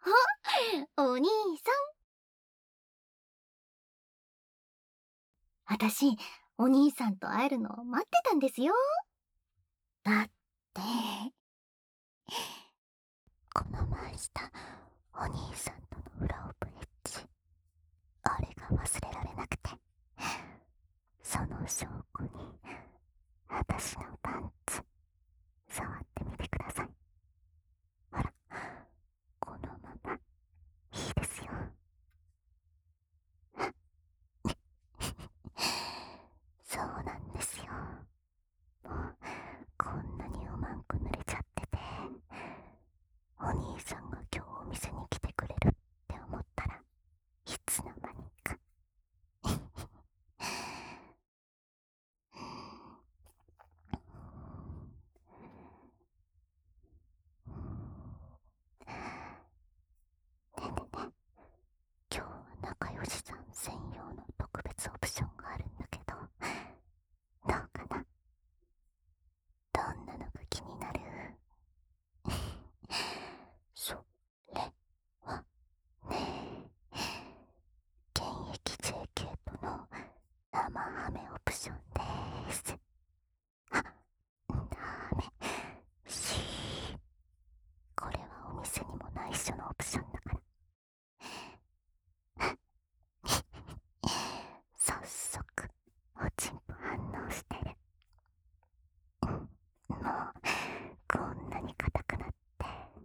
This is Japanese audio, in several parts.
お兄さん。あたし、お兄さんと会えるのを待ってたんですよ。だって、この前したお兄さんとの裏オプエッチ、あれが忘れられなくて、その証拠に、あたしのパンツ、触ってみてください。ほら、このまま、いいですよ。そうなんですよ。もう、こんなにうまく濡れちゃってて、お兄さんが今日お店に来てくれるって思ったら、いつの間にか。ねえねえねえ、今日は仲良しさん専用の特別オプションがあるんだけど、どうかな？どんなのが気になる？それはね、現役 JK との生ハメオプションです。あ、ダメ。これはお店にも内緒のオプションだから。早速、おちんぽ反応してる。もう、こんなに硬くなって。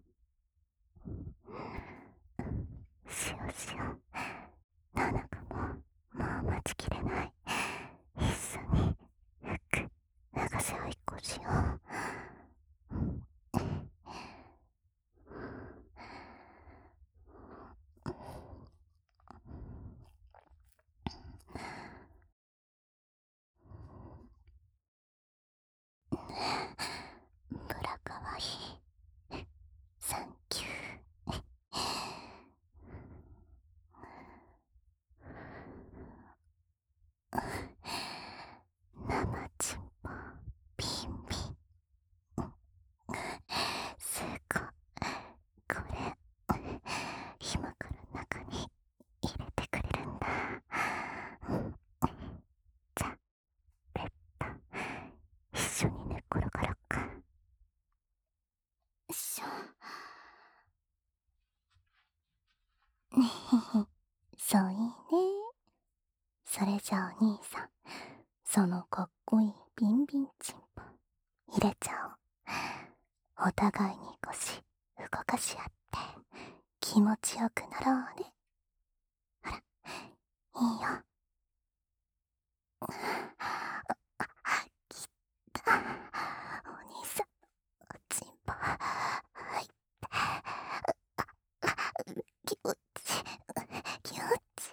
しよしよ。ななかも、もう待ちきれない。一緒に、服、流せ合いっこしよう。ブラかわいい。サンキュー。生チンポ、ビンビン。すごい。これ、今から中に入れてくれるんだ。じゃあ、ベッド、一緒に寝っ転がろっか。ねへそういいね。それじゃあお兄さん、そのかっこいいビンビンチンポ入れちゃおう。お互いに腰動かし合って気持ちよくなろうね。ほら、いいよ。きったお兄さんのおちんぽ入って気持ち気持ち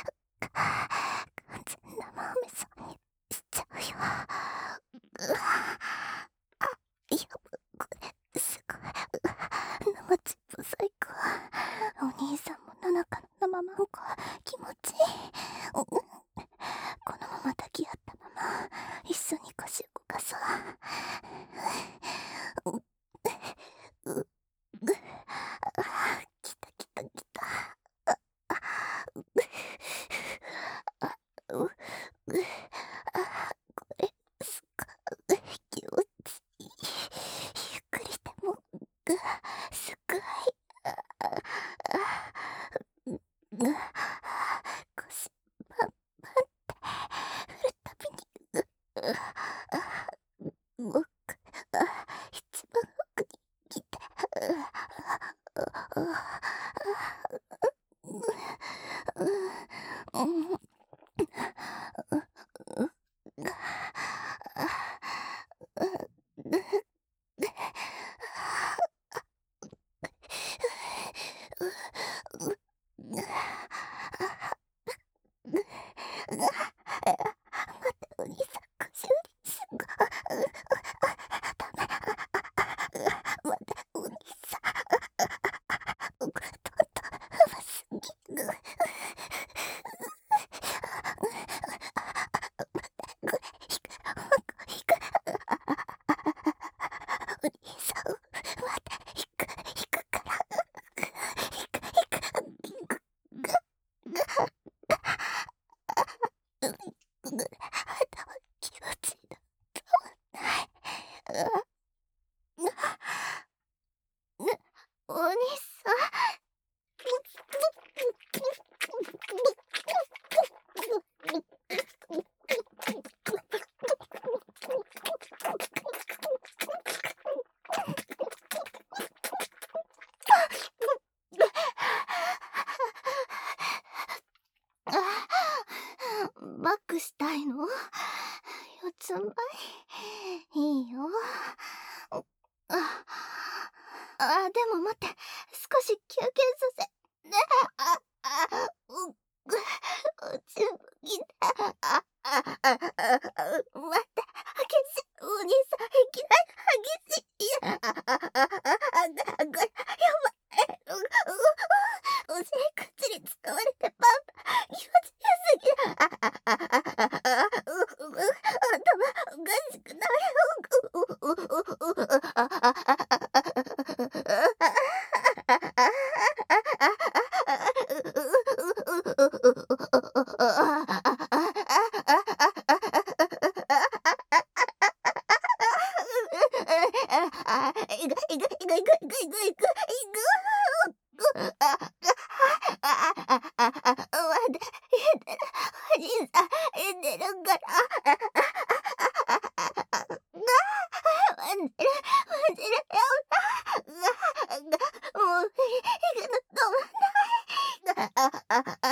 完全な生めさんにしちゃうよ。うわあ、やば、これすごい。生チップ最高。お兄さんもナナカの生マンコ気持ちいい。このまま抱き合ったまま一緒に腰動かそう。 したいの？四つん這い。いいよ。でも待って、少し休憩させ。ね、落ちぶきだ。待って、激しい。お兄さん、いきなり激しい。やばい。お尻口に使われてパンパン。気持ちよすぎる。頭おかしくなる。お兄さん、寝るから。待ってる、よ。もう、息が止まんない。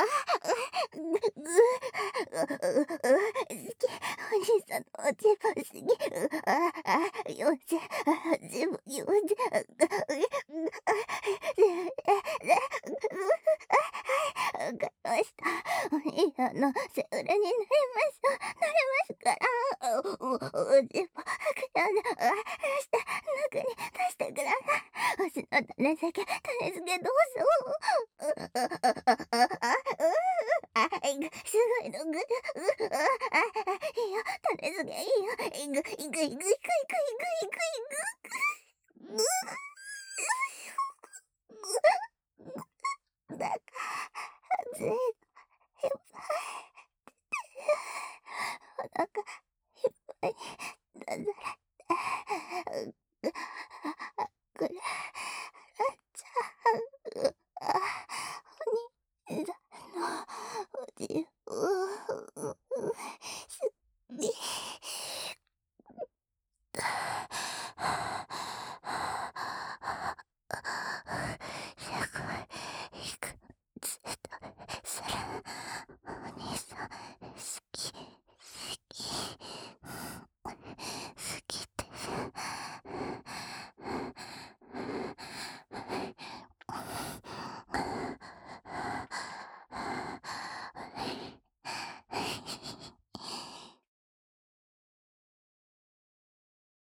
お兄さんのおちぶすぎ。よし、自分よし。わかりました。お兄さんのセフレになりますから。おちぶ、中に出してください。星の種付け、種付けどうぞ。すごいのぐる。いいよ、種付けいいよ。いく。